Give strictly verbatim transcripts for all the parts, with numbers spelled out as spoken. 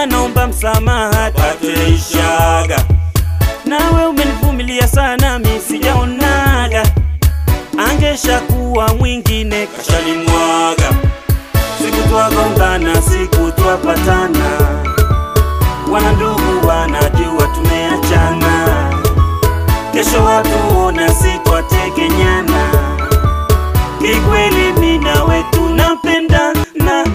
Kama naomba msamaha tatuishaga. Nawe umenivumilia sana mimi sijaonaga. Angesha kuwa mwingine kashalimwaga. Siku twagombana siku twapatana. Wana ndugu wanajua tumeachana. Kesho watu ona sitwategenyana. Kikweli mimi nawe tunapendana.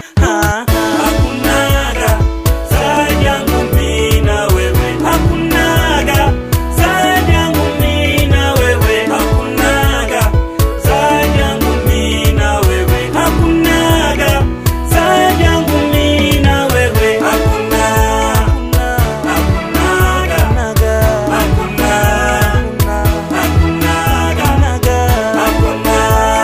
Hakunaga zaidi yangu mimi na wewe. Hakunaga zaidi yangu mimi na wewe. Hakunaga zaidi yangu mimi na wewe. Hakunaga zaidi yangu mimi na wewe. Hakuna hakunaga hakuna hakunaga hakuna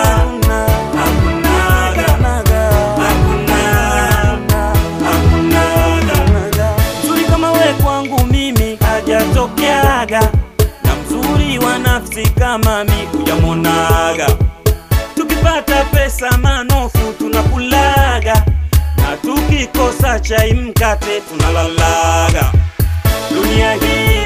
mzuri kama we kwangu mimi hajatokeaga. Na mzuri wa nafsi kama mimi hujamonaga. Tukipata pesa manofu tunakulaga. Na tukikosa chai mkate tunalalaga. Dunia hii